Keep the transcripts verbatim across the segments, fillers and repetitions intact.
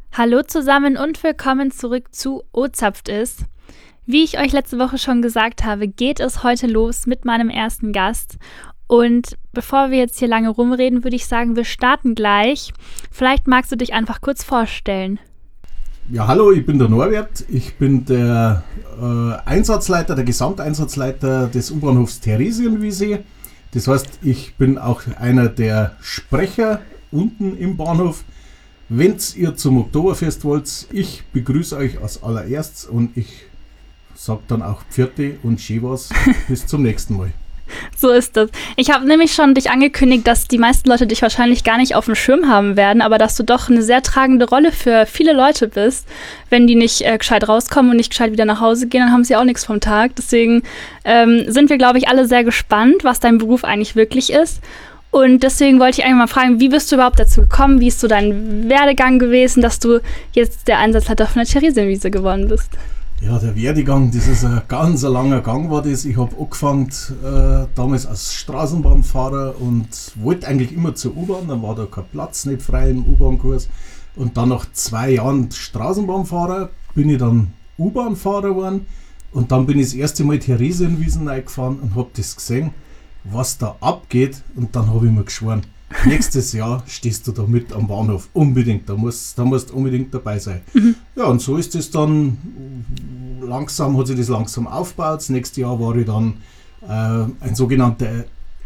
Hallo zusammen und willkommen zurück zu O-Zapft ist. Wie ich euch letzte Woche schon gesagt habe, geht es heute los mit meinem ersten Gast. Und bevor wir jetzt hier lange rumreden, würde ich sagen, wir starten gleich. Vielleicht magst du dich einfach kurz vorstellen. Ja, hallo, ich bin der Norbert. Ich bin der äh, Einsatzleiter, der Gesamteinsatzleiter des U-Bahnhofs Theresienwiese. Das heißt, ich bin auch einer der Sprecher unten im Bahnhof. Wenn ihr zum Oktoberfest wollt, ich begrüße euch als allererstes und ich sage dann auch Pfiate und schön was. Bis zum nächsten Mal. So ist das. Ich habe nämlich schon dich angekündigt, dass die meisten Leute dich wahrscheinlich gar nicht auf dem Schirm haben werden, aber dass du doch eine sehr tragende Rolle für viele Leute bist. Wenn die nicht äh, gescheit rauskommen und nicht gescheit wieder nach Hause gehen, dann haben sie auch nichts vom Tag. Deswegen ähm, sind wir, glaube ich, alle sehr gespannt, was dein Beruf eigentlich wirklich ist. Und deswegen wollte ich eigentlich mal fragen, wie bist du überhaupt dazu gekommen? Wie ist so dein Werdegang gewesen, dass du jetzt der Einsatzleiter von der Theresienwiese geworden bist? Ja, der Werdegang, das ist ein ganz langer Gang war das. Ich habe angefangen äh, damals als Straßenbahnfahrer und wollte eigentlich immer zur U-Bahn. Dann war da kein Platz nicht frei im U-Bahn-Kurs. Und dann nach zwei Jahren Straßenbahnfahrer bin ich dann U-Bahn-Fahrer geworden. Und dann bin ich das erste Mal Theresienwiesen reingefahren und habe das gesehen, was da abgeht, und dann habe ich mir geschworen, nächstes Jahr stehst du da mit am Bahnhof, unbedingt, da musst da musst unbedingt dabei sein. Mhm. Ja, und so ist es dann, langsam hat sich das langsam aufgebaut. Das nächste Jahr war ich dann äh, ein sogenannter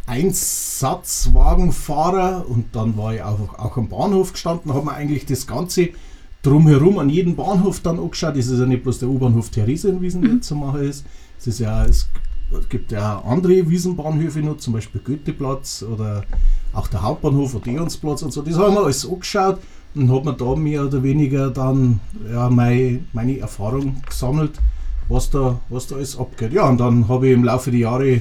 Einsatzwagenfahrer und dann war ich auch, auch am Bahnhof gestanden, habe mir eigentlich das Ganze drumherum an jeden Bahnhof dann angeschaut. Das ist ja nicht bloß der U-Bahnhof Theresienwiesen, der mhm. zu machen ist. Es ist ja, es Es gibt ja auch andere Wiesenbahnhöfe noch, zum Beispiel Goetheplatz oder auch der Hauptbahnhof, Odeonsplatz und so. Das haben wir alles angeschaut und habe mir da mehr oder weniger dann ja, meine, meine Erfahrung gesammelt, was da, was da alles abgeht. Ja, und dann habe ich im Laufe der Jahre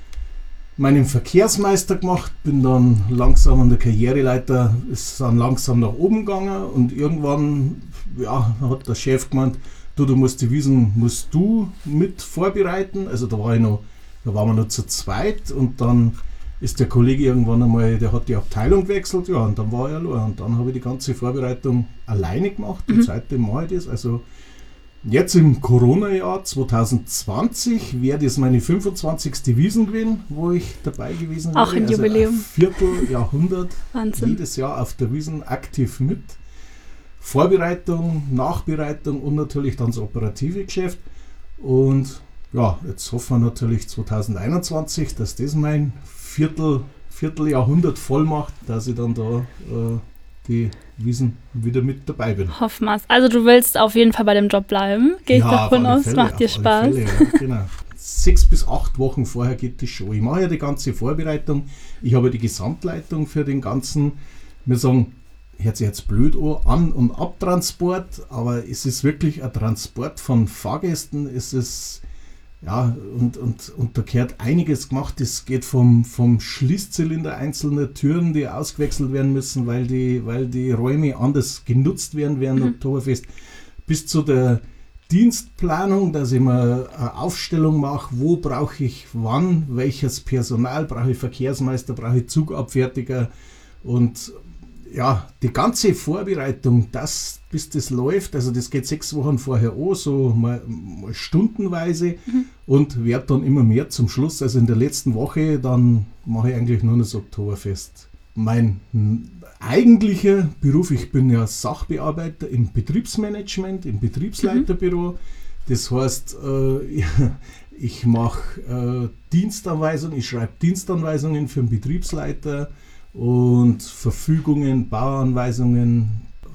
meinen Verkehrsmeister gemacht, bin dann langsam an der Karriereleiter, ist dann langsam nach oben gegangen und irgendwann ja, hat der Chef gemeint, Du, du musst die Wiesen musst du mit vorbereiten. Also da war ich noch, da waren wir noch zu zweit und dann ist der Kollege irgendwann einmal, der hat die Abteilung gewechselt, ja, und dann war er allein. Und dann habe ich die ganze Vorbereitung alleine gemacht und mhm. seitdem mache ich das. Also jetzt im Corona-Jahr zwanzig zwanzig wäre das meine fünfundzwanzigste Wiesen gewesen, wo ich dabei gewesen wäre. Auch ein also Jubiläum. Ein Vierteljahrhundert Wahnsinn. Jedes Jahr auf der Wiesen aktiv mit. Vorbereitung, Nachbereitung und natürlich dann das operative Geschäft. Und ja, jetzt hoffen wir natürlich zwanzig einundzwanzig, dass das mein Viertel, Vierteljahrhundert voll macht, dass ich dann da äh, die Wiesen wieder mit dabei bin. Hoffen wir es. Also du willst auf jeden Fall bei dem Job bleiben, gehe ich ja, davon aus, Fälle, macht dir Spaß. Fälle, ja, genau. Sechs bis acht Wochen vorher geht das schon. Ich mache ja die ganze Vorbereitung, ich habe die Gesamtleitung für den ganzen, wir sagen, hört sich jetzt blöd an, An- und Abtransport, aber es ist wirklich ein Transport von Fahrgästen, es ist, ja, und, und, und da gehört einiges gemacht, es geht vom, vom Schließzylinder einzelner Türen, die ausgewechselt werden müssen, weil die, weil die Räume anders genutzt werden während mhm. Oktoberfest, bis zu der Dienstplanung, dass ich mir eine Aufstellung mache, wo brauche ich wann, welches Personal, brauche ich Verkehrsmeister, brauche ich Zugabfertiger und ja, die ganze Vorbereitung, das, bis das läuft, also das geht sechs Wochen vorher an, so mal, mal stundenweise mhm. und wird dann immer mehr zum Schluss. Also in der letzten Woche, dann mache ich eigentlich nur das Oktoberfest. Mein eigentlicher Beruf, ich bin ja Sachbearbeiter im Betriebsmanagement, im Betriebsleiterbüro. Mhm. Das heißt, äh, ich mache äh, Dienstanweisungen, ich schreibe Dienstanweisungen für den Betriebsleiter, und Verfügungen, Bauanweisungen,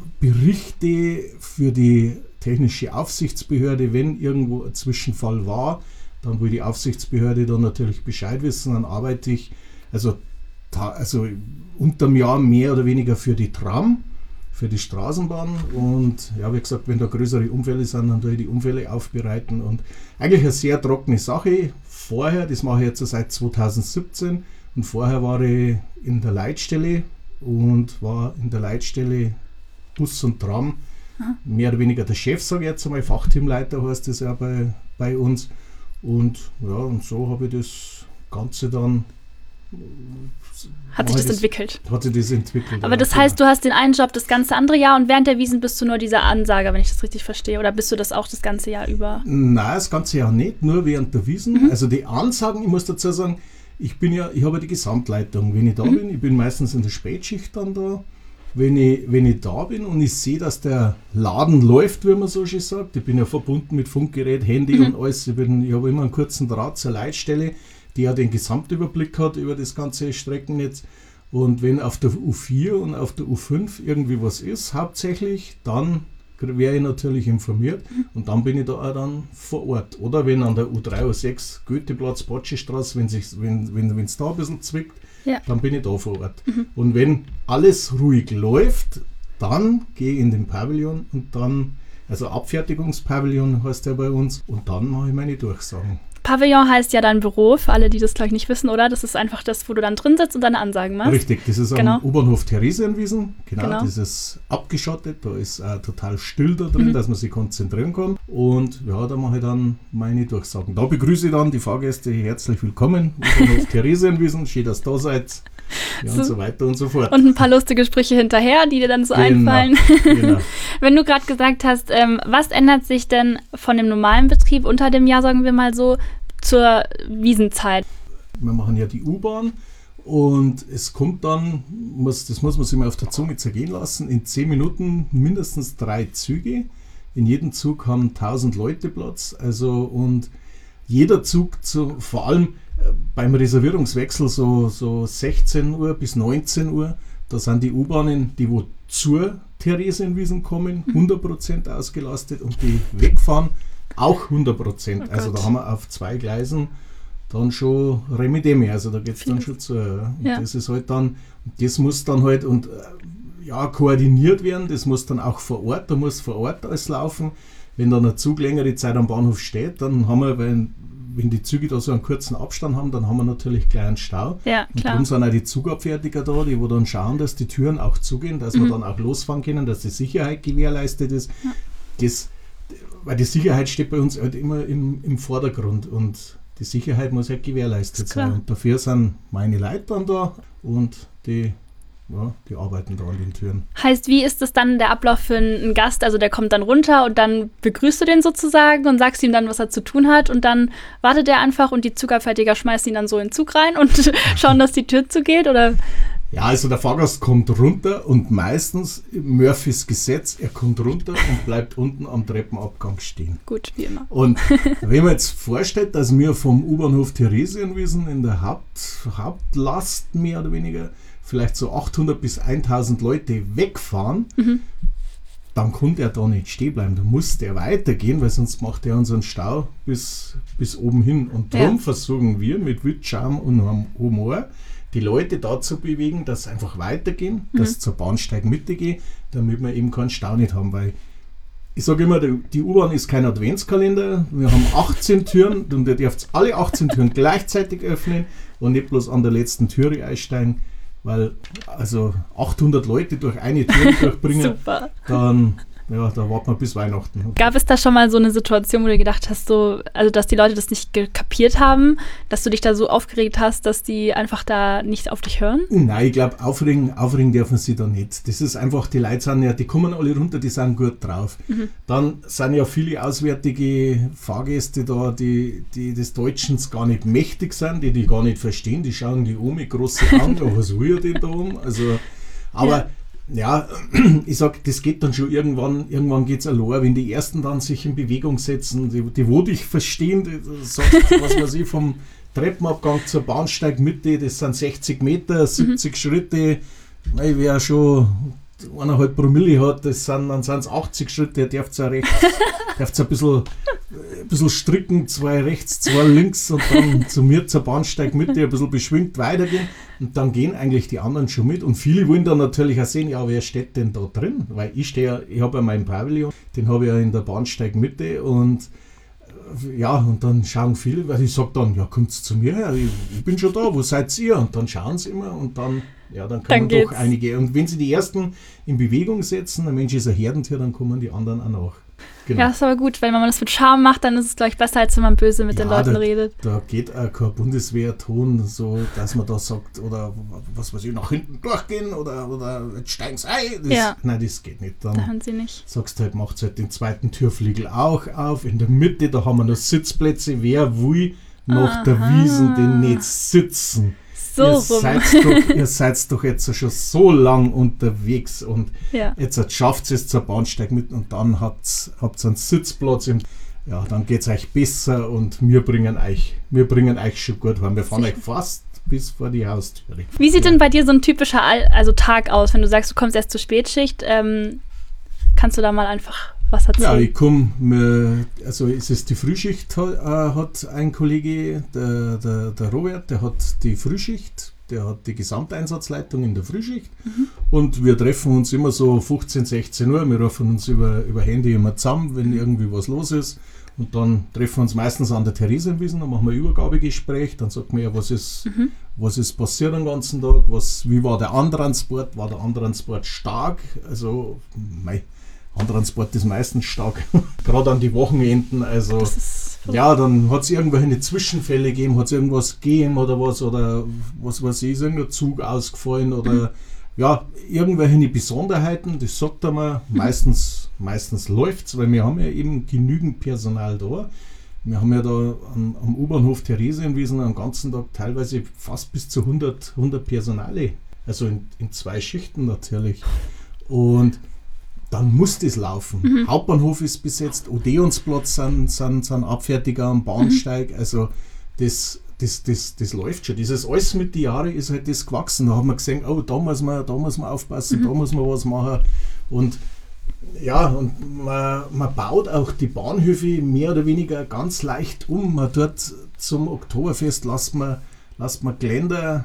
Berichte für die technische Aufsichtsbehörde, wenn irgendwo ein Zwischenfall war, dann will die Aufsichtsbehörde dann natürlich Bescheid wissen, dann arbeite ich also, ta- also unterm Jahr mehr oder weniger für die Tram, für die Straßenbahn und ja, wie gesagt, wenn da größere Unfälle sind, dann tue ich die Unfälle aufbereiten und eigentlich eine sehr trockene Sache. Vorher, das mache ich jetzt seit zwanzig siebzehn, und vorher war ich in der Leitstelle und war in der Leitstelle Bus und Tram, Aha. mehr oder weniger der Chef, sage ich jetzt einmal, Fachteamleiter heißt das ja bei, bei uns. Und ja, und so habe ich das Ganze dann Hat sich das, das entwickelt. Hat sich das entwickelt. Aber das heißt, du hast den einen Job das ganze andere Jahr und während der Wiesn bist du nur dieser Ansager, wenn ich das richtig verstehe. Oder bist du das auch das ganze Jahr über? Nein, das ganze Jahr nicht, nur während der Wiesn. Mhm. Also die Ansagen, ich muss dazu sagen, ich bin ja, ich habe ja die Gesamtleitung. Wenn ich da mhm. bin, ich bin meistens in der Spätschicht dann da. Wenn ich, wenn ich da bin und ich sehe, dass der Laden läuft, wie man so schön sagt, ich bin ja verbunden mit Funkgerät, Handy mhm. und alles. Ich, bin, ich habe immer einen kurzen Draht zur Leitstelle, die ja den Gesamtüberblick hat über das ganze Streckennetz. Und wenn auf der U vier und auf der U fünf irgendwie was ist, hauptsächlich, dann wäre ich natürlich informiert und dann bin ich da auch dann vor Ort. Oder wenn an der U drei, U sechs, Goetheplatz, Botschestraße, wenn es wenn, wenn, wenn's da ein bisschen zwickt, ja. dann bin ich da vor Ort. Mhm. Und wenn alles ruhig läuft, dann gehe ich in den Pavillon und dann, also Abfertigungspavillon heißt der bei uns, und dann mache ich meine Durchsagen. Pavillon heißt ja dann Büro, für alle, die das gleich nicht wissen, oder? Das ist einfach das, wo du dann drin sitzt und deine Ansagen machst. Richtig, das ist genau. am U-Bahnhof Theresienwiesen. Genau, genau, das ist abgeschottet, da ist äh, total still da drin, mhm. dass man sich konzentrieren kann. Und ja, da mache ich dann meine Durchsagen. Da begrüße ich dann die Fahrgäste herzlich willkommen. U-Bahnhof Theresienwiesen, schön, dass ihr da seid. Ja, so. Und so weiter und so fort. Und ein paar lustige Sprüche hinterher, die dir dann so genau, einfallen. Genau. Wenn du gerade gesagt hast, ähm, was ändert sich denn von dem normalen Betrieb unter dem Jahr, sagen wir mal so, zur Wiesenzeit? Wir machen ja die U-Bahn und es kommt dann, muss, das muss man sich mal auf der Zunge zergehen lassen, in zehn Minuten mindestens drei Züge. In jedem Zug haben tausend Leute Platz. Also und jeder Zug, zu, vor allem beim Reservierungswechsel so, so sechzehn Uhr bis neunzehn Uhr, da sind die U-Bahnen, die wo zur Theresienwiesen kommen, hundert Prozent ausgelastet und die wegfahren auch hundert Prozent. Oh also da haben wir auf zwei Gleisen dann schon Remedeme, also da geht es dann schon zu. Ja. Und ja. das ist halt dann, das muss dann halt und ja, koordiniert werden, das muss dann auch vor Ort, da muss vor Ort alles laufen. Wenn dann ein Zug längere Zeit am Bahnhof steht, dann haben wir, wenn wenn die Züge da so einen kurzen Abstand haben, dann haben wir natürlich gleich einen Stau. Ja, und darum sind auch die Zugabfertiger da, die wo dann schauen, dass die Türen auch zugehen, dass mhm. wir dann auch losfahren können, dass die Sicherheit gewährleistet ist. Ja. Das, weil die Sicherheit steht bei uns halt immer im, im Vordergrund und die Sicherheit muss halt gewährleistet sein. Und dafür sind meine Leute dann da und die Ja, die arbeiten da an den Türen. Heißt, wie ist das dann der Ablauf für einen Gast? Also der kommt dann runter und dann begrüßt du den sozusagen und sagst ihm dann, was er zu tun hat und dann wartet er einfach und die Zugabfertiger schmeißen ihn dann so in den Zug rein und schauen, dass die Tür zugeht, oder? Ja, also der Fahrgast kommt runter und meistens, Murphys Gesetz, er kommt runter und bleibt unten am Treppenabgang stehen. Gut, wie immer. Und wenn man jetzt vorstellt, dass wir vom U-Bahnhof Theresienwiesen in der Haupt, Hauptlast mehr oder weniger vielleicht so achthundert bis tausend Leute wegfahren, mhm. dann konnte er da nicht stehen bleiben. Da musste er weitergehen, weil sonst macht er unseren Stau bis, bis oben hin. Und darum ja. versuchen wir mit Witz, Charme und Humor die Leute dazu bewegen, dass sie einfach weitergehen, mhm. dass sie zur Bahnsteigmitte gehen, damit wir eben keinen Stau nicht haben. Weil ich sage immer, die U-Bahn ist kein Adventskalender. Wir haben achtzehn Türen und ihr dürft alle achtzehn Türen gleichzeitig öffnen und nicht bloß an der letzten Türe einsteigen. Weil also achthundert Leute durch eine Tür durchbringen, Super. dann ja, da warten wir bis Weihnachten. Gab es da schon mal so eine Situation, wo du gedacht hast, so, also dass die Leute das nicht kapiert haben, dass du dich da so aufgeregt hast, dass die einfach da nicht auf dich hören? Nein, ich glaube, aufregen, aufregen dürfen sie da nicht. Das ist einfach, die Leute sind ja, die kommen alle runter, die sind gut drauf. Mhm. Dann sind ja viele auswärtige Fahrgäste da, die, die des Deutschens gar nicht mächtig sind, die die gar nicht verstehen, die schauen die um mit großen Augen, oh, was will er denn da um? Also, aber ja. Ja, ich sag, das geht dann schon irgendwann, irgendwann geht es allein, wenn die Ersten dann sich in Bewegung setzen, die, die wo dich verstehen, die sagt, was weiß ich, vom Treppenabgang zur Bahnsteigmitte, das sind sechzig Meter, siebzig mhm. Schritte, nein, wer schon eineinhalb Promille hat, das sind, dann sind es achtzig Schritte, der darf es ein bisschen, ein bisschen stricken, zwei rechts, zwei links und dann zu mir zur Bahnsteigmitte ein bisschen beschwingt weitergehen und dann gehen eigentlich die anderen schon mit und viele wollen dann natürlich auch sehen, ja, wer steht denn da drin, weil ich stehe ja, ich habe ja meinen Pavillon, den habe ich ja in der Bahnsteigmitte und ja, und dann schauen viele, weil ich sage dann, ja, kommt zu mir her, ich, ich bin schon da, wo seid ihr? Und dann schauen sie immer und dann, ja, dann kommen dann doch einige. Und wenn sie die Ersten in Bewegung setzen, ein Mensch ist ein Herdentier, dann kommen die anderen auch nach. Genau. Ja, ist aber gut, weil wenn man das mit Charme macht, dann ist es, glaube ich, besser, als wenn man böse mit ja, den Leuten da, redet. Da geht auch kein Bundeswehrton, so, dass man da sagt, oder was weiß ich, nach hinten durchgehen oder, oder jetzt steigen sie ein. Das, Ja. Nein, das geht nicht. Dann Da haben sie nicht. sagst du halt, macht halt den zweiten Türflügel auch auf. In der Mitte, da haben wir noch Sitzplätze. Wer will nach Aha. der Wiesn denn nicht sitzen? So ihr, rum. seid doch, ihr seid doch jetzt schon so lang unterwegs und Ja. jetzt schafft es zur Bahnsteig mit und dann habt ihr einen Sitzplatz. Im, ja, dann geht es euch besser und wir bringen euch, wir bringen euch schon gut heim. Wir fahren Sicher. euch fast bis vor die Haustüre. Wie sieht ja. denn bei dir so ein typischer All- also Tag aus, wenn du sagst, du kommst erst zur Spätschicht? Ähm, kannst du da mal einfach was Ja, erzählen? ich komme, also es ist die Frühschicht, äh, hat ein Kollege, der, der, der Robert, der hat die Frühschicht, der hat die Gesamteinsatzleitung in der Frühschicht Mhm. und wir treffen uns immer so fünfzehn, sechzehn Uhr, wir rufen uns über, über Handy immer zusammen, wenn irgendwie was los ist und dann treffen wir uns meistens an der Theresienwiese, dann machen wir ein Übergabegespräch, dann sagt man ja, was ist, Mhm. was ist passiert den ganzen Tag, was, wie war der Antransport, war der Antransport stark, also mei, Antransport ist meistens stark, gerade an die Wochenenden, also Das ist ja, dann hat es irgendwelche Zwischenfälle gegeben, hat es irgendwas gegeben oder was, oder was weiß ich, ist irgendein Zug ausgefallen oder Mhm. ja, irgendwelche Besonderheiten, das sagt er mal, meistens, meistens läuft es, weil wir haben ja eben genügend Personal da. Wir haben ja da am, am U-Bahnhof Theresienwiesen am ganzen Tag teilweise fast bis zu hundert, hundert Personale, also in, in zwei Schichten natürlich. Und dann muss das laufen. Mhm. Hauptbahnhof ist besetzt, Odeonsplatz sind, sind, sind Abfertiger am Bahnsteig, also das, das, das, das läuft schon. Dieses alles mit den Jahren ist halt das gewachsen. Da haben wir gesehen, oh, da muss man, da muss man aufpassen, Mhm. da muss man was machen. Und ja, und man, man baut auch die Bahnhöfe mehr oder weniger ganz leicht um. Man dort zum Oktoberfest lässt man, lässt man Geländer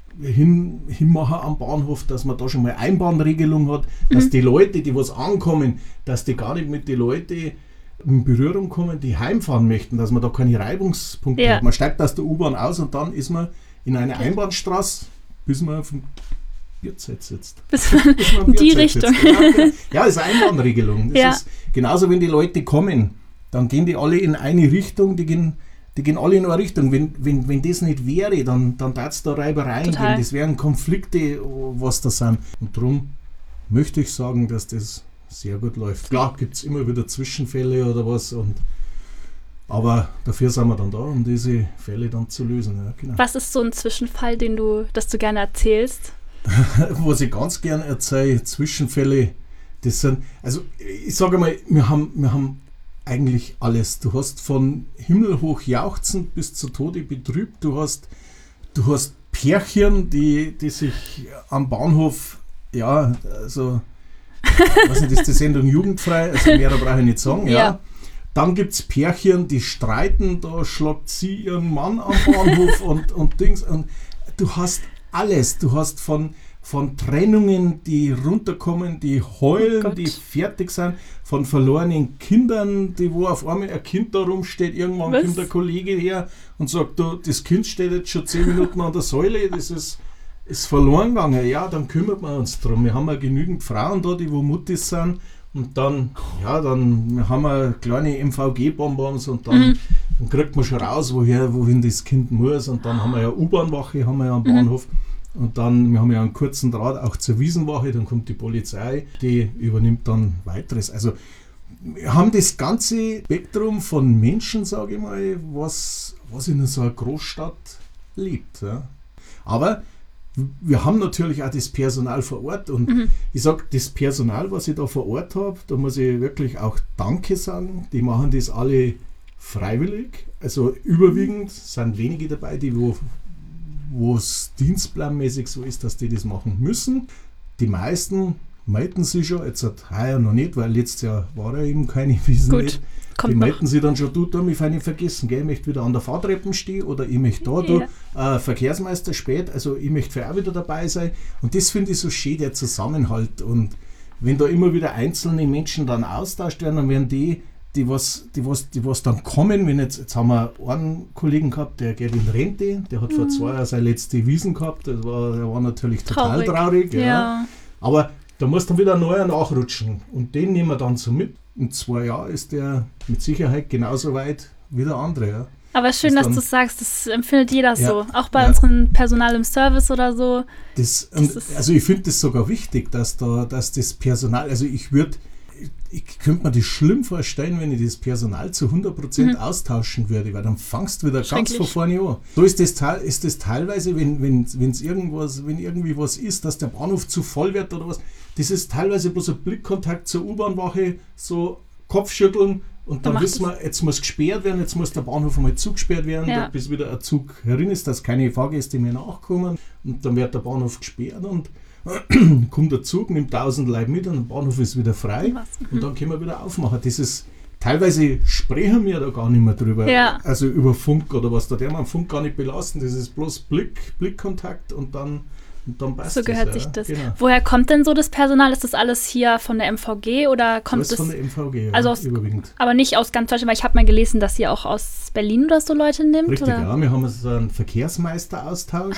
hin, hinmachen am Bahnhof, dass man da schon mal Einbahnregelung hat, dass Mhm. die Leute, die was ankommen, dass die gar nicht mit den Leuten in Berührung kommen, die heimfahren möchten, dass man da keine Reibungspunkte Ja. hat. Man steigt aus der U-Bahn aus und dann ist man in einer Okay. Einbahnstraße, bis man auf dem Bierzelt sitzt. bis man Bis man am in die Bierzelt Richtung. sitzt. Ja, ja, das ist eine Einbahnregelung. Das Ja. ist genauso, wenn die Leute kommen, dann gehen die alle in eine Richtung, die gehen, die gehen alle in eine Richtung. Wenn, wenn, wenn das nicht wäre, dann, dann darf es da Reibereien Total. geben. Das wären Konflikte, was da sind. Und darum möchte ich sagen, dass das sehr gut läuft. Klar gibt es immer wieder Zwischenfälle oder was, und, aber dafür sind wir dann da, um diese Fälle dann zu lösen. Ja, genau. Was ist so ein Zwischenfall, den du, das du gerne erzählst? Was ich ganz gern erzähle, Zwischenfälle, das sind, also ich sage mal, wir haben, wir haben eigentlich alles. Du hast von himmelhoch jauchzend bis zu Tode betrübt, du hast, du hast Pärchen, die, die sich am Bahnhof, ja, also, ich weiß nicht, ist die Sendung jugendfrei, also mehr brauche ich nicht sagen, ja. Ja. Dann gibt es Pärchen, die streiten, da schlagt sie ihren Mann am Bahnhof und, und Dings. Und du hast alles. Du hast von, von Trennungen, die runterkommen, die heulen, Oh Gott. die fertig sind, von verlorenen Kindern, die wo auf einmal ein Kind da rumsteht, irgendwann Was? kommt der Kollege her und sagt, du, das Kind steht jetzt schon zehn Minuten an der Säule, das ist, ist verloren gegangen. Ja, dann kümmert man uns drum. Wir haben ja genügend Frauen da, die wo Muttis sind. Und dann, ja, dann haben wir kleine M V G-Bonbons und dann, Mhm. dann kriegt man schon raus, woher, wohin das Kind muss. Und dann haben wir ja U-Bahn-Wache, haben wir ja am Mhm. Bahnhof. Und dann, wir haben ja einen kurzen Draht auch zur Wiesenwache, dann kommt die Polizei, die übernimmt dann weiteres. Also wir haben das ganze Spektrum von Menschen, sage ich mal, was, was in so einer Großstadt lebt. Ja. Aber wir haben natürlich auch das Personal vor Ort und Mhm. ich sage, das Personal, was ich da vor Ort habe, da muss ich wirklich auch Danke sagen. Die machen das alle freiwillig. Also überwiegend sind wenige dabei, die wo wo es dienstplanmäßig so ist, dass die das machen müssen. Die meisten melden sich schon, jetzt hat heuer noch nicht, weil letztes Jahr war ja eben keine Wiesen Gut, nicht. kommt Die noch. melden sich dann schon, du, da mich fein nicht vergessen, gell? Ich möchte wieder an der Fahrtreppe stehen oder ich möchte da, du, äh, Verkehrsmeister spät, also ich möchte für auch wieder dabei sein. Und das finde ich so schön, der Zusammenhalt. Und wenn da immer wieder einzelne Menschen dann austauscht werden, dann werden die, die was, die was, die was dann kommen, wenn jetzt, jetzt haben wir einen Kollegen gehabt, der geht in Rente, der hat vor zwei Jahren seine letzte Wiesen gehabt, das war, der war natürlich total Traurig. traurig. Ja. Ja. Aber Da muss dann wieder ein neuer nachrutschen. Und den nehmen wir dann so mit. In zwei Jahren ist der mit Sicherheit genauso weit wie der andere. Ja. Aber schön, das dass du es sagst, das empfindet jeder ja, so. Auch bei ja. unserem Personal im Service oder so. Das, das und, also ich finde das sogar wichtig, dass da, dass das Personal, also ich würde, ich, ich könnte mir das schlimm vorstellen, wenn ich das Personal zu hundert Prozent mhm. austauschen würde, weil dann fangst du wieder ganz von vorne an. So ist das, ist das teilweise, wenn wenn wenn irgendwas, wenn irgendwie was ist, dass der Bahnhof zu voll wird oder was, das ist teilweise bloß ein Blickkontakt zur U-Bahn-Wache, so Kopfschütteln. Und dann wissen wir, jetzt muss gesperrt werden, jetzt muss der Bahnhof einmal zugesperrt werden, ja. bis wieder ein Zug herin ist, dass keine Fahrgäste mehr nachkommen. Und dann wird der Bahnhof gesperrt und kommt der Zug, nimmt tausend Leute mit und der Bahnhof ist wieder frei. Mhm. Und dann können wir wieder aufmachen. Das ist, teilweise sprechen wir da gar nicht mehr drüber, ja. also über Funk oder was. Da darf man Funk gar nicht belasten. Das ist bloß Blick, Blickkontakt und dann... Und dann passt so gehört das, sich ja. das. Genau. Woher kommt denn so das Personal? Ist das alles hier von der M V G oder kommt alles das von der M V G, ja, also aus, überwiegend. Aber nicht aus ganz Deutschland, weil ich habe mal gelesen, dass ihr auch aus Berlin oder so Leute nimmt? Richtig, oder? ja. Wir haben so einen Verkehrsmeisteraustausch.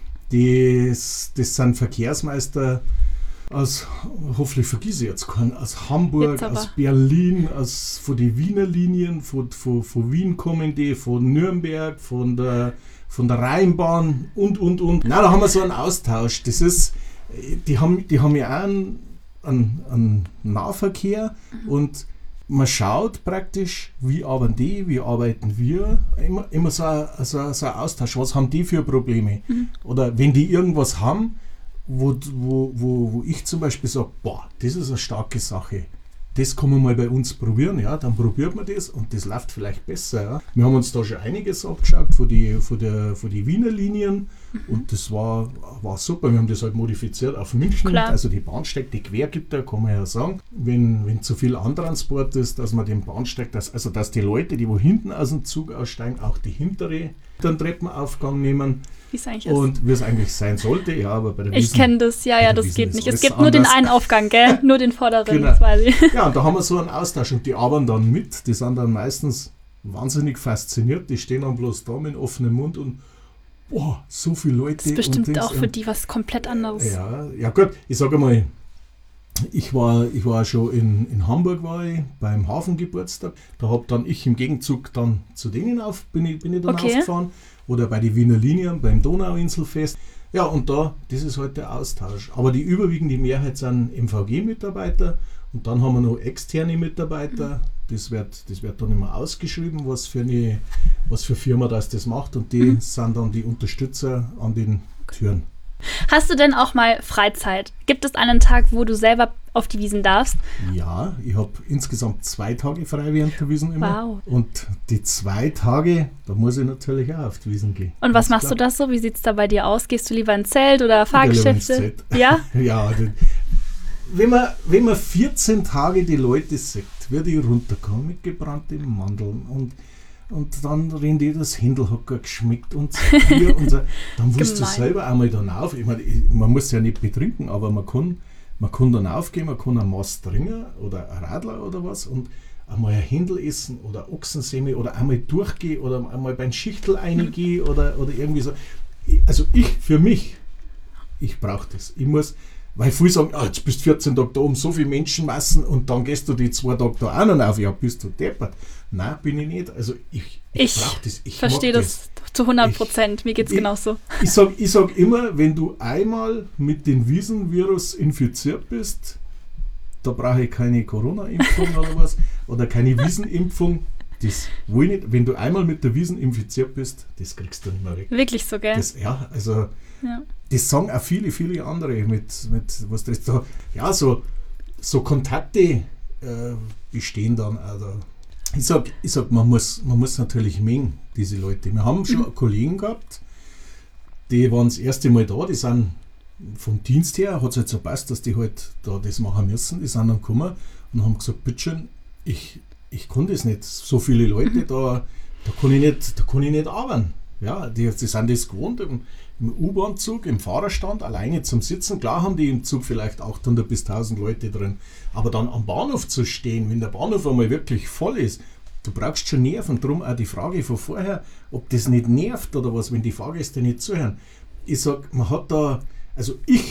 Das, das sind Verkehrsmeister aus, hoffentlich vergesse ich jetzt keinen, aus Hamburg, aus Berlin, aus, von den Wiener Linien, von, von, von Wien kommen die, von Nürnberg, von der von der Rheinbahn und, und, und. Na, da haben wir so einen Austausch. Das ist, die haben, die haben ja auch einen, einen, einen Nahverkehr mhm. und man schaut praktisch, wie arbeiten die, wie arbeiten wir. Immer, immer so, ein, so, so ein Austausch. Was haben die für Probleme? Mhm. Oder wenn die irgendwas haben, wo, wo, wo, wo ich zum Beispiel sage, boah, das ist eine starke Sache. Das kann man mal bei uns probieren, ja, dann probiert man das und das läuft vielleicht besser. Ja. Wir haben uns da schon einiges abgeschaut von den von der, von die Wiener Linien mhm. und das war, war super. Wir haben das halt modifiziert auf München, Klar. also die Bahnsteig, die Quergitter, kann man ja sagen. Wenn, wenn zu viel Antransport ist, dass man den Bahnsteig, dass, also dass die Leute, die wo hinten aus dem Zug aussteigen, auch die hintere den Treppenaufgang nehmen. Wie es eigentlich und ist. wie es eigentlich sein sollte, ja, aber bei der Ich kenne das, ja, ja, das Wiesn geht nicht. Es alles gibt nur den anders. einen Aufgang, gell? Nur den vorderen, Genau. das weiß ich. Ja, und da haben wir so einen Austausch und die arbeiten dann mit. Die sind dann meistens wahnsinnig fasziniert. Die stehen dann bloß da mit offenem Mund und boah, so viele Leute. Das ist bestimmt und auch für die was komplett anderes. Ja, ja gut, ich sage mal, ich war, ich war schon in, in Hamburg war ich, beim Hafengeburtstag. Da habe dann ich im Gegenzug dann zu denen auf, bin ich, bin ich dann Okay. aufgefahren. Oder bei den Wiener Linien, beim Donauinselfest. Ja, und da, das ist halt der Austausch. Aber die überwiegende Mehrheit sind M V G-Mitarbeiter und dann haben wir noch externe Mitarbeiter. Das wird, das wird dann immer ausgeschrieben, was für eine was für Firma das, das macht und die mhm. sind dann die Unterstützer an den Türen. Hast du denn auch mal Freizeit? Gibt es einen Tag, wo du selber auf die Wiesn darfst? Ja, ich habe insgesamt zwei Tage frei während der Wiesn immer. Wow. Und die zwei Tage, da muss ich natürlich auch auf die Wiesn gehen. Und was machst klar. du das so? Wie sieht es da bei dir aus? Gehst du lieber ins Zelt oder Fahrgeschäfte? Ja? Ja, die, wenn, man, wenn man vierzehn Tage die Leute sieht, wird ich runterkommen mit gebrannten Mandeln und Und dann rennt die das Händelhocker geschmeckt und hier und so. Dann willst du selber einmal dann auf. Ich meine, man muss ja nicht betrinken, aber man kann, man kann dann aufgehen, man kann einen Mast trinken oder ein Radler oder was und einmal ein Händel essen oder Ochsensemmel oder einmal durchgehen oder einmal beim Schichtel reingehen oder, oder irgendwie so. Also ich, für mich, ich brauche das. Ich muss, weil viele sagen, ah, jetzt bist du vierzehn Tage da um so viele Menschenmassen und dann gehst du die zwei Tage da auch noch auf. Ja, bist du deppert. Nein, bin ich nicht. Also ich, ich, ich brauche das. Ich verstehe das, das zu hundert Prozent. Mir geht es genauso. Ich sage ich sag immer, wenn du einmal mit dem Wiesn-Virus infiziert bist, da brauche ich keine Corona-Impfung oder was oder keine Wiesn-Impfung. Das will ich nicht. Wenn du einmal mit der Wiesn infiziert bist, das kriegst du nicht mehr weg. Wirklich so, gell? Das, ja, also ja. Das sagen auch viele, viele andere mit, mit was das da, ja, so, so Kontakte äh, bestehen dann auch da. Ich sag, ich sag man, muss, man muss natürlich mengen, diese Leute. Wir haben schon mhm. Kollegen gehabt, die waren das erste Mal da, die sind vom Dienst her, hat es halt so passt, dass die halt da das machen müssen, die sind dann gekommen und haben gesagt, bitteschön, ich, ich kann das nicht, so viele Leute, mhm. da, da kann ich nicht, da kann ich nicht arbeiten. Ja, die, die sind das gewohnt im, im U-Bahn-Zug, im Fahrerstand, alleine zum Sitzen. Klar haben die im Zug vielleicht achthundert bis tausend Leute drin, aber dann am Bahnhof zu stehen, wenn der Bahnhof einmal wirklich voll ist, du brauchst schon Nerven. Drum auch die Frage von vorher, ob das nicht nervt oder was, wenn die Fahrgäste nicht zuhören. Ich sag, man hat da, also ich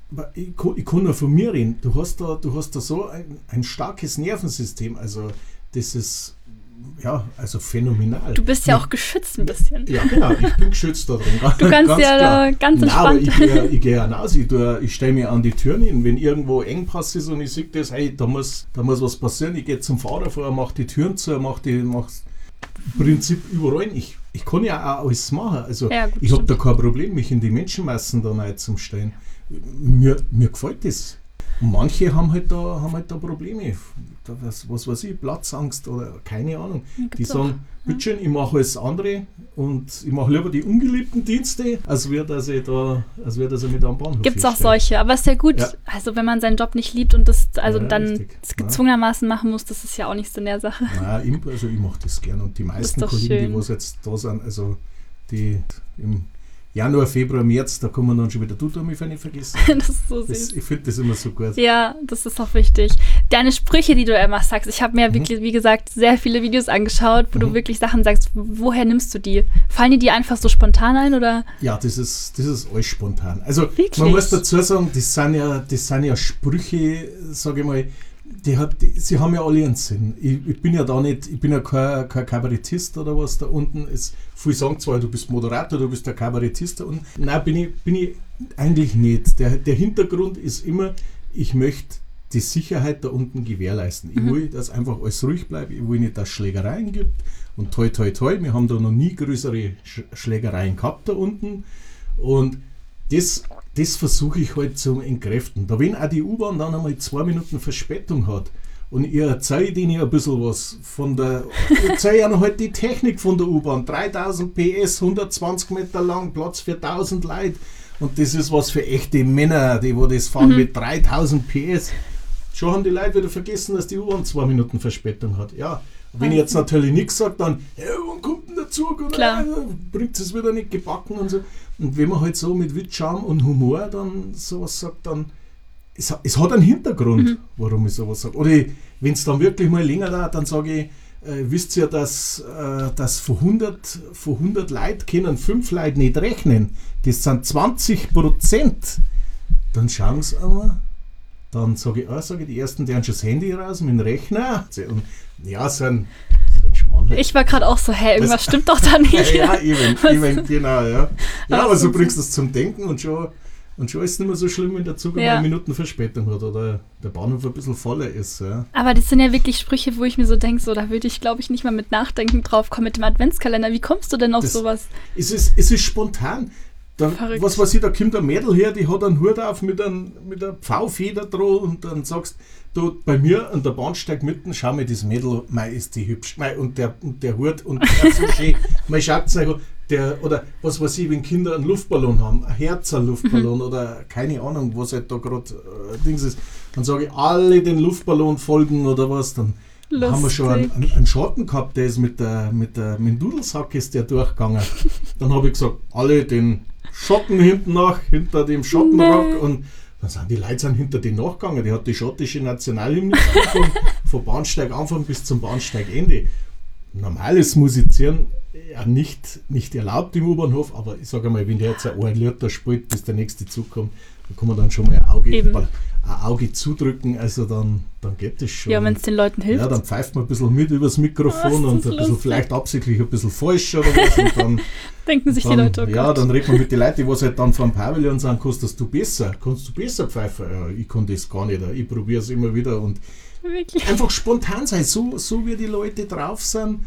ich, ich kann nur von mir reden. Du hast da, du hast da so ein, ein starkes Nervensystem. Also das ist ja, also phänomenal. Du bist ja auch geschützt ein bisschen. Ja, genau, ich bin geschützt da drin. Du kannst ganz ja da ganz entspannt. Nein, aber ich, ich gehe hinaus, ich, ich stelle mich an die Türen hin, wenn irgendwo Engpass ist und ich sehe das, hey, da muss, da muss was passieren, ich gehe zum Fahrer vor, mache die Türen zu, mache die, mache im Prinzip überall. Ich, ich kann ja auch alles machen, also ja, gut, ich habe da kein Problem, mich in die Menschenmassen da reinzustellen. Mir, mir gefällt das. Und manche haben halt da, haben halt da Probleme. Da was, was weiß ich, Platzangst oder keine Ahnung. Ja, die sagen, ja. Bitteschön, ich mache alles andere und ich mache lieber die ungeliebten Dienste, als wäre dass ich da, als wäre dass ich mit am Bahnhof Gibt es auch solche, aber es ist ja gut, ja. Also wenn man seinen Job nicht liebt und das also ja, dann richtig. gezwungenermaßen machen muss, das ist ja auch nicht so in der Sache. Nein, also ich mache das gern und die meisten Kollegen, schön. Die was jetzt da sind, also die im Januar, Februar, März, da kann man dann schon wieder du mich nicht vergessen. Das ist so süß. Das, ich finde das immer so gut. Ja, das ist auch wichtig. Deine Sprüche, die du immer sagst, ich habe mir mhm. wirklich, wie gesagt, sehr viele Videos angeschaut, wo mhm. du wirklich Sachen sagst. Woher nimmst du die? Fallen dir die einfach so spontan ein, oder? Ja, das ist, das ist alles spontan. Also wirklich? Man muss dazu sagen, das sind ja, das sind ja Sprüche, sage ich mal, die hat, die, sie haben ja alle einen Sinn. Ich, ich bin ja da nicht, ich bin ja kein, kein Kabarettist oder was da unten ist. Viele sagen zwar, du bist Moderator, du bist der Kabarettist. Und nein, bin ich, bin ich eigentlich nicht. Der, der Hintergrund ist immer, ich möchte die Sicherheit da unten gewährleisten. Ich mhm. will, dass einfach alles ruhig bleibt. Ich will nicht, dass es Schlägereien gibt. Und toi, toi, toi, wir haben da noch nie größere Sch- Schlägereien gehabt da unten. Und das, das versuche ich halt zu entkräften. Da wenn auch die U-Bahn dann einmal zwei Minuten Verspätung hat und ich erzähle denen ein bisschen was von der, ich erzähle ihnen halt die Technik von der U-Bahn, dreitausend P S, hundertzwanzig Meter lang, Platz für tausend Leute und das ist was für echte Männer, die wo das fahren mhm. mit dreitausend P S. Schon haben die Leute wieder vergessen, dass die U-Bahn zwei Minuten Verspätung hat. Ja, wenn ich jetzt natürlich nichts sage, dann, ja, wann kommt denn der Zug? Oder ja, bringt es wieder nicht gebacken und so. Und wenn man halt so mit Witz, Charme und Humor dann sowas sagt, dann es, es hat einen Hintergrund, mhm. warum ich sowas sage. Oder wenn es dann wirklich mal länger dauert, dann sage ich, äh, wisst ihr, dass, äh, dass von hundert, von hundert Leuten können fünf Leute nicht rechnen. Das sind zwanzig Prozent. Dann schauen sie einmal. Dann sage ich, ah, sage ich, die ersten, die haben schon das Handy raus mit dem Rechner. Und ja, so ein, so ein Schmarrn. Ich war gerade auch so, hä, irgendwas das, stimmt doch da nicht. Ja, ja eben, eben, genau, ja. Ja, aber so bringst du es zum Denken und schon, und schon ist es nicht mehr so schlimm, wenn der Zug ja. eine Minuten Verspätung hat oder der Bahnhof ein bisschen voller ist. Ja. Aber das sind ja wirklich Sprüche, wo ich mir so denke, so, da würde ich, glaube ich, nicht mal mit Nachdenken drauf kommen mit dem Adventskalender. Wie kommst du denn auf das, sowas? Es ist, es ist spontan. Da, was weiß ich, da kommt ein Mädel her, die hat einen Hut auf mit, ein, mit einer Pfaufeder drauf und dann sagst du, bei mir an der Bahnsteig mitten, schau mir das Mädel, mei, ist die hübsch, mei, und der, und der Hut und der so schön, mei, schaut euch an, der, oder was weiß ich, wenn Kinder einen Luftballon haben, ein Herzer-Luftballon mhm. oder keine Ahnung, was halt da gerade äh, Dings ist, dann sage ich, alle den Luftballon folgen oder was, dann Lustig. Haben wir schon einen, einen, einen Schatten gehabt, der ist mit der, mit der, mit dem Dudelsack ist der durchgegangen. Dann habe ich gesagt, alle den Schotten hinten nach, hinter dem Schottenrock nee. Und dann sind die Leute sind hinter den nachgegangen. Die hat die schottische Nationalhymne von, von Bahnsteig Anfang bis zum Bahnsteigende. Normales Musizieren ja nicht, nicht erlaubt im U-Bahnhof, aber ich sage mal, wenn der jetzt ein Lied da spielt, bis der nächste Zug kommt, dann kann man dann schon mal ein Auge, ein Auge zudrücken, also dann, dann geht das schon. Ja, wenn es den Leuten hilft. Ja, dann pfeift man ein bisschen mit übers Mikrofon oh, und ein bisschen, vielleicht absichtlich ein bisschen falsch oder was. Und dann denken sich dann, die Leute, oh ja, dann redet man mit den Leuten, die was halt dann vom Pavillon sagen, kannst das du besser, kannst du besser pfeifen? Ja, ich kann das gar nicht, ich probiere es immer wieder und wirklich? Einfach spontan sein, so, so wie die Leute drauf sind,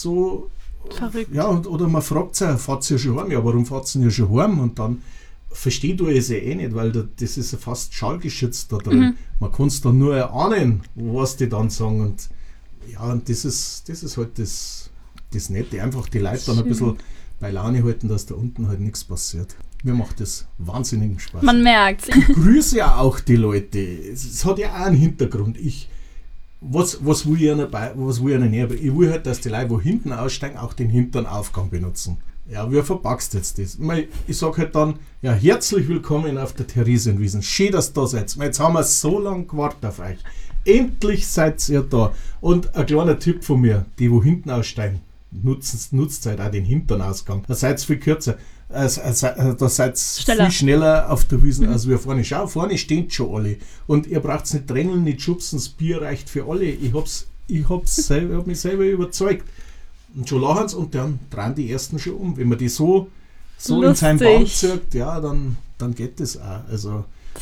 so verrückt. Ja, und, oder man fragt sich, fahrt ihr ja schon heim? Ja, warum fahrt ihr ja schon heim? Und dann versteht du es ja eh nicht, weil da, das ist ja fast schallgeschützt da drin. Mhm. Man kann es dann nur erahnen, was die dann sagen. Und ja, und das ist, das ist halt das, das Nette. Einfach die Leute dann ein bisschen bei Laune halten, dass da unten halt nichts passiert. Mir macht das wahnsinnigen Spaß. Man merkt. Ich grüße ja auch die Leute. Es, es hat ja auch einen Hintergrund. Ich, was, was will ich ihnen bei, was will ich ihnen näher? Ich will halt, dass die Leute, wo hinten aussteigen, auch den hinteren Aufgang benutzen. Ja, wie verpackst du jetzt das? Ich sage halt dann, ja, herzlich willkommen auf der Theresienwiesen. Schön, dass ihr da seid. Jetzt haben wir so lange gewartet auf euch. Endlich seid ihr da. Und ein kleiner Tipp von mir, die wo hinten aussteigen, nutzt, nutzt halt auch den hinteren Ausgang. Da seid ihr viel kürzer. Also, also, da seid ihr Schneller. viel schneller auf der Wiesn als wir vorne. Schau, vorne stehen schon alle. Und ihr braucht nicht drängeln, nicht schubsen, das Bier reicht für alle. Ich hab's, ich hab's selber, hab mich selber überzeugt. Und schon lachen sie und dann drehen die ersten schon um. Wenn man die so, so in seinen Bann zirkt, ja, dann, dann geht das auch. Also,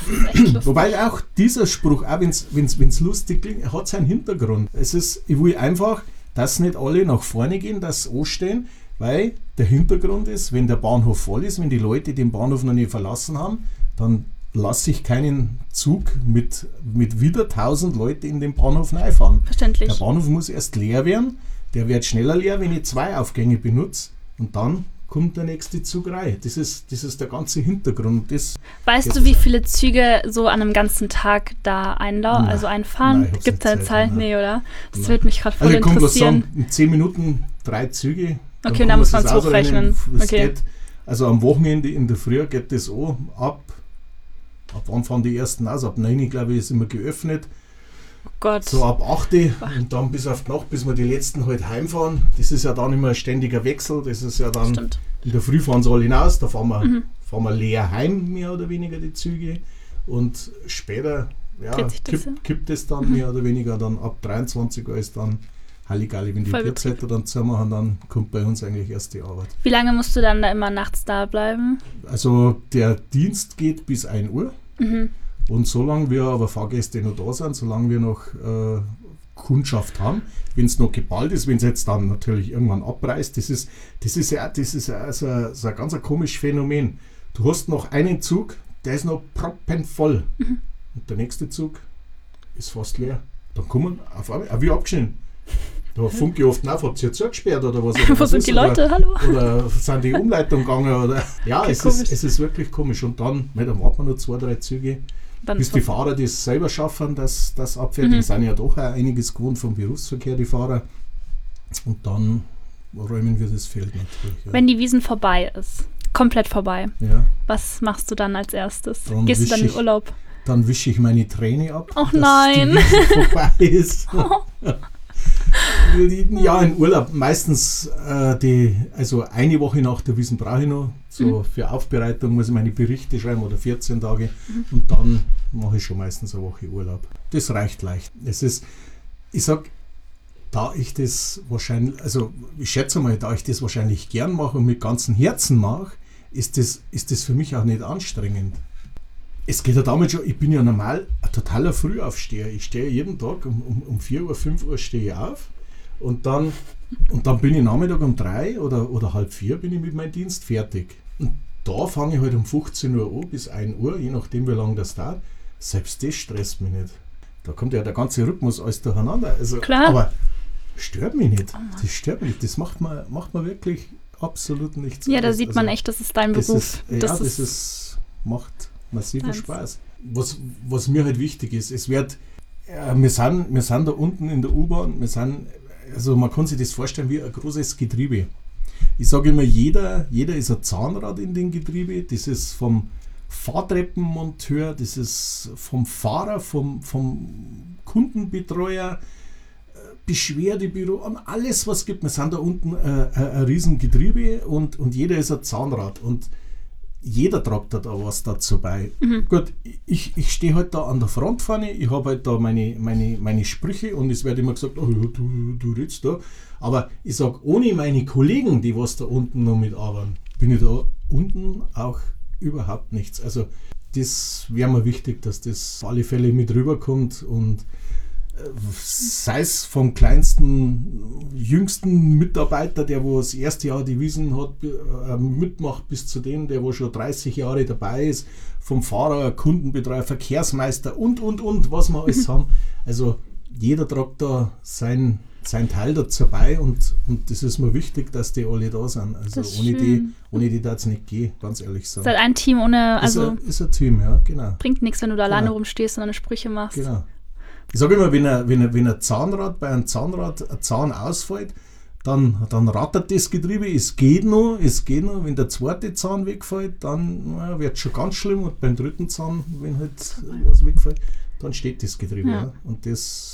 wobei auch dieser Spruch, auch wenn es lustig klingt, hat seinen Hintergrund. Es ist, ich will einfach, dass nicht alle nach vorne gehen, dass sie anstehen, weil der Hintergrund ist, wenn der Bahnhof voll ist, wenn die Leute den Bahnhof noch nicht verlassen haben, dann lasse ich keinen Zug mit, mit wieder tausend Leuten in den Bahnhof reinfahren. Verständlich. Der Bahnhof muss erst leer werden, der wird schneller leer, wenn ich zwei Aufgänge benutze und dann kommt der nächste Zug rein. Das ist, das ist der ganze Hintergrund. Das weißt du, wie viele Züge so an einem ganzen Tag da einlau- also einfahren? Gibt es eine Zahl? Nee, oder? Das nein. würde mich gerade voll also interessieren. Also in zehn Minuten drei Züge. Okay, und dann muss man es hochrechnen. Okay. Geht, also am Wochenende in der Früh geht das an. Ab, ab wann fahren die ersten aus? Ab neun, glaube ich, ist immer geöffnet. Oh Gott. So ab acht und dann bis auf die Nacht, bis wir die letzten halt heimfahren. Das ist ja dann immer ein ständiger Wechsel. Das ist ja dann, stimmt. In der Früh fahren sie alle hinaus, da fahren wir, mhm. fahren wir leer heim, mehr oder weniger die Züge. Und später ja, kippt, kippt es dann mhm. mehr oder weniger. Dann ab dreiundzwanzig Uhr ist dann Halligalli, wenn die Bierzeiten dann zumachen, dann kommt bei uns eigentlich erst die Arbeit. Wie lange musst du dann da immer nachts da bleiben? Also der Dienst geht bis ein Uhr. Mhm. Und solange wir aber Fahrgäste noch da sind, solange wir noch äh, Kundschaft haben, wenn es noch geballt ist, wenn es jetzt dann natürlich irgendwann abreißt, das ist, das ist ja das ist ja so, so ein ganz ein komisches Phänomen. Du hast noch einen Zug, der ist noch proppenvoll. Mhm. Und der nächste Zug ist fast leer. Dann kommen auf einmal, auch wie abgeschnitten. Da funke ich oft nach, habt ihr zugesperrt oder was? Oder Wo was sind ist? die Leute? Oder, Hallo? Oder sind die Umleitung gegangen? Oder, ja, es ist, es ist wirklich komisch. Und dann, dann warten wir noch zwei, drei Züge, dann bis die Fahrer das selber schaffen, das, das abfertigen. Mhm. Sind ja doch auch einiges gewohnt vom Berufsverkehr, die Fahrer. Und dann räumen wir das Feld natürlich. Ja. Wenn die Wiesn vorbei ist, komplett vorbei, ja. was machst du dann als erstes? Dann Gehst du dann in ich, Urlaub? Dann wische ich meine Träne ab, oh, dass nein. die Wiesn vorbei ist. Ja, in Urlaub meistens äh, die, also eine Woche nach der Wiesn brauche ich noch. So mhm. für Aufbereitung muss ich meine Berichte schreiben oder vierzehn Tage mhm. und dann mache ich schon meistens eine Woche Urlaub. Das reicht leicht. Es ist, ich sag, da ich das wahrscheinlich, also ich schätze mal, da ich das wahrscheinlich gern mache und mit ganzem Herzen mache, ist das, ist das für mich auch nicht anstrengend. Es geht ja damit schon, ich bin ja normal ein totaler Frühaufsteher. Ich stehe jeden Tag um, um, um vier Uhr, fünf Uhr stehe ich auf und dann, und dann bin ich Nachmittag um drei oder, oder halb vier bin ich mit meinem Dienst fertig. Und da fange ich halt um fünfzehn Uhr an bis ein Uhr, je nachdem wie lange das dauert. Selbst das stresst mich nicht. Da kommt ja der ganze Rhythmus alles durcheinander. Also, Klar. Aber stört mich nicht. Das stört mich nicht. Das macht man, macht man wirklich absolut nichts. Ja, da aus. sieht man also, echt, das ist dein das Beruf. Ist, das ja, ist das ist, macht massiven Eins. Spaß. Was, was mir halt wichtig ist, es wird, äh, wir, sind, wir sind da unten in der U-Bahn, wir sind, also man kann sich das vorstellen wie ein großes Getriebe. Ich sage immer, jeder, jeder ist ein Zahnrad in dem Getriebe, das ist vom Fahrtreppenmonteur, das ist vom Fahrer, vom, vom Kundenbetreuer, Beschwerdebüro, an alles was es gibt. Wir sind da unten äh, ein, ein riesen Getriebe und, und jeder ist ein Zahnrad und jeder tragt da was dazu bei. Mhm. Gut, ich, ich stehe halt da an der Front vorne, ich habe halt da meine, meine, meine Sprüche und es wird immer gesagt, oh ja, du, du redest da. Aber ich sage, ohne meine Kollegen, die was da unten noch mitarbeiten, bin ich da unten auch überhaupt nichts. Also das wäre mir wichtig, dass das auf alle Fälle mit rüberkommt und sei es vom kleinsten, jüngsten Mitarbeiter, der wo das erste Jahr die Wiesn hat, äh, mitmacht, bis zu dem, der wo schon dreißig Jahre dabei ist, vom Fahrer, Kundenbetreuer, Verkehrsmeister und, und, und, was wir alles haben. Also jeder tragt da sein, sein Teil dazu bei und, und das ist mir wichtig, dass die alle da sind. Also ohne die, ohne die darf es nicht gehen, ganz ehrlich sagen. Ist halt ein Team ohne, also ist ein, ist ein Team, ja, genau. Bringt nichts, wenn du da genau. alleine rumstehst und deine Sprüche machst. Genau. Ich sage immer, wenn ein, wenn, ein, wenn ein Zahnrad bei einem Zahnrad ein Zahn ausfällt, dann, dann rattert das Getriebe, es geht noch, es geht noch. Wenn der zweite Zahn wegfällt, dann wird es schon ganz schlimm und beim dritten Zahn, wenn halt was wegfällt, dann steht das Getriebe. Ja. Ja. Und das,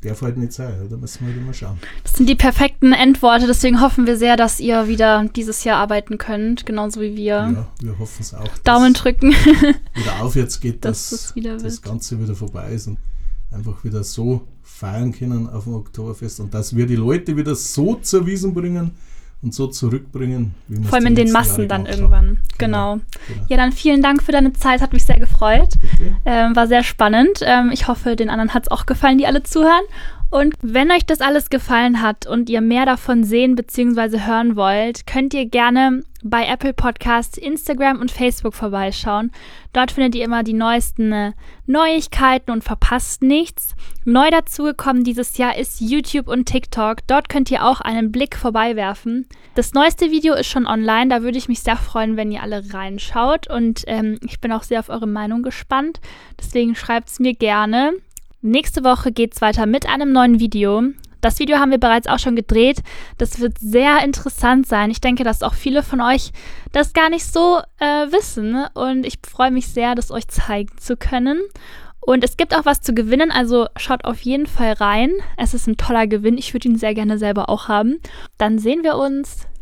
darf halt nicht sein, da müssen wir halt immer schauen. Das sind die perfekten Endworte, deswegen hoffen wir sehr, dass ihr wieder dieses Jahr arbeiten könnt, genauso wie wir. Ja, wir hoffen es auch, Daumen drücken. wieder aufwärts geht, dass dass das, wieder das Ganze wieder vorbei ist und einfach wieder so feiern können auf dem Oktoberfest und dass wir die Leute wieder so zur Wiesn bringen und so zurückbringen, wie wir vor allem in den Massen dann haben. irgendwann. Genau. genau. Ja, dann vielen Dank für deine Zeit, hat mich sehr gefreut. Ähm, war sehr spannend. Ähm, ich hoffe, den anderen hat es auch gefallen, die alle zuhören. Und wenn euch das alles gefallen hat und ihr mehr davon sehen bzw. hören wollt, könnt ihr gerne bei Apple Podcasts, Instagram und Facebook vorbeischauen. Dort findet ihr immer die neuesten äh, Neuigkeiten und verpasst nichts. Neu dazugekommen dieses Jahr ist YouTube und TikTok. Dort könnt ihr auch einen Blick vorbeiwerfen. Das neueste Video ist schon online, da würde ich mich sehr freuen, wenn ihr alle reinschaut. Und ähm, ich bin auch sehr auf eure Meinung gespannt. Deswegen schreibt es mir gerne. Nächste Woche geht es weiter mit einem neuen Video. Das Video haben wir bereits auch schon gedreht. Das wird sehr interessant sein. Ich denke, dass auch viele von euch das gar nicht so äh, wissen. Und ich freue mich sehr, das euch zeigen zu können. Und es gibt auch was zu gewinnen, also schaut auf jeden Fall rein. Es ist ein toller Gewinn. Ich würde ihn sehr gerne selber auch haben. Dann sehen wir uns